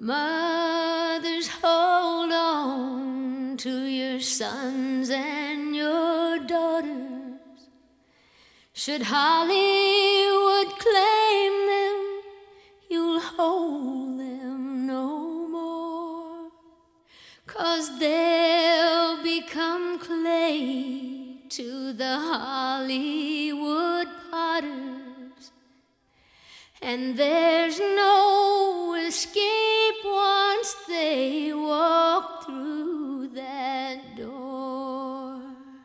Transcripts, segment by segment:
Mothers, hold on to your sons and your daughters. Should Hollywood claim them, you'll hold them no more, 'cause they'll become clay to the Hollywood potters, and there's no escape once they walk through that door.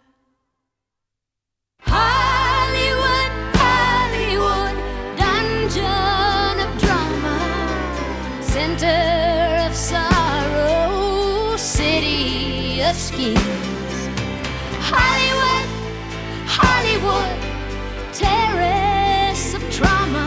Hollywood, Hollywood, dungeon of drama, center of sorrow, city of schemes. Hollywood, Hollywood, terrace of trauma,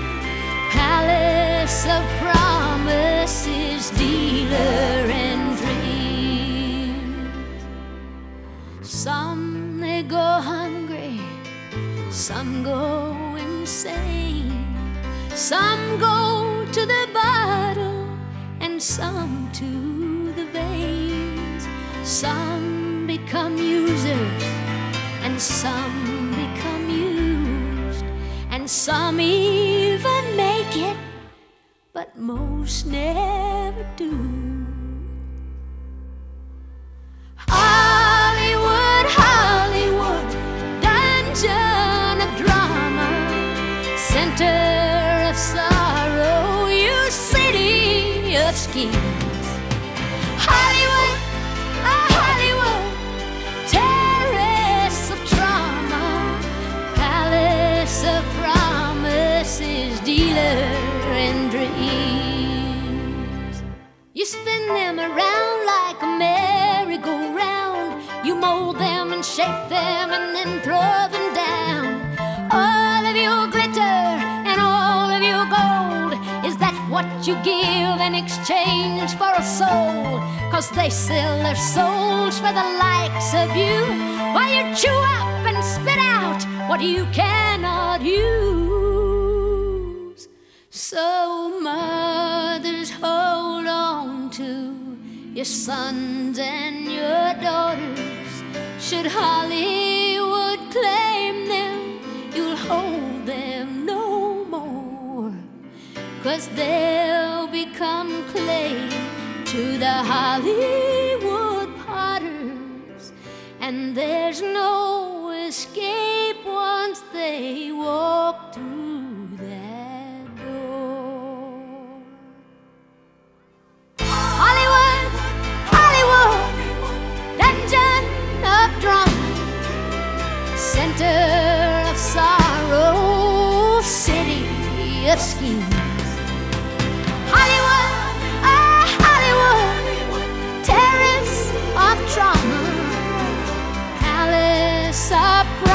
palace of promises, dealer and dreams. Some they go hungry, some go insane, some go to the bottle and some to the veins. Some become users and some become used, and some even make it, but most never do. Hollywood, Hollywood, dungeon of drama, center of sorrow, you city of schemes. Hollywood, Hollywood, terrace of trauma, palace of promises, dealer and dreams. You spin them around like a merry-go-round. You mold them and shape them and then throw them down. All of your glitter and all of your gold, is that what you give in exchange for a soul? 'Cause they sell their souls for the likes of you, while you chew up and spit out what you cannot use. So mothers, hold on to your sons and your daughters. Should Hollywood claim them, you'll hold them no more, 'cause they'll become clay to the Hollywood potters, and there's no escape once they walk through that door. Hollywood, Hollywood, dungeon of drama, center of sorrow, city of schemes. Hollywood, Hollywood, terrace of trauma, palace of